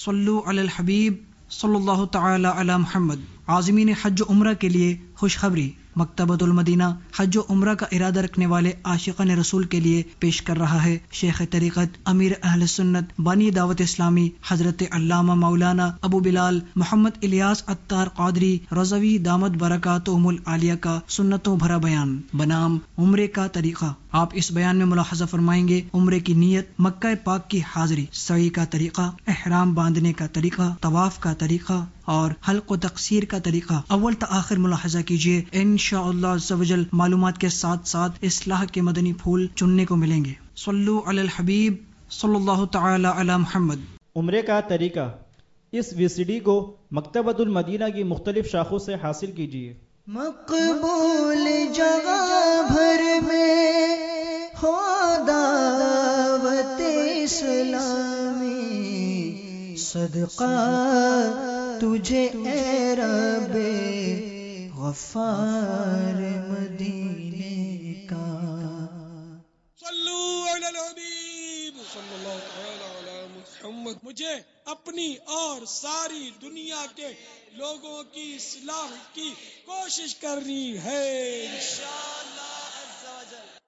صلو علی الحبیب صلی اللہ تعالی علی محمد۔ عازمین حج و عمرہ کے لیے خوشخبری، مکتبۃ المدینہ حج و عمرہ کا ارادہ رکھنے والے عاشقان رسول کے لیے پیش کر رہا ہے شیخ طریقت امیر اہل سنت بانی دعوت اسلامی حضرت علامہ مولانا ابو بلال محمد الیاس عطار قادری رضوی دامت برکاتہم العالیہ کا سنتوں بھرا بیان بنام عمرے کا طریقہ۔ آپ اس بیان میں ملاحظہ فرمائیں گے عمرے کی نیت، مکہ پاک کی حاضری، سعی کا طریقہ، احرام باندھنے کا طریقہ، طواف کا طریقہ اور حلق و تقصیر کا طریقہ اول تا آخر ملاحظہ کیجیے۔ انشاءاللہ عز و جل معلومات کے ساتھ ساتھ اصلاح کے مدنی پھول چننے کو ملیں گے۔ صلو علی الحبیب صلی اللہ تعالی علی محمد۔ عمرے کا طریقہ، اس VCD کو مکتبۃ المدینہ کی مختلف شاخوں سے حاصل کیجیے۔ مقبول جگہ بھر میں ہو دعوت اسلامی، صدقہ تجھے اے رب غفار مدینے کا۔ صلو علی الحبیب صلی اللہ تعالی علی محمد۔ مجھے اپنی اور ساری دنیا کے لوگوں کی اصلاح کی کوشش کرنی ہے انشاءاللہ عز و جل۔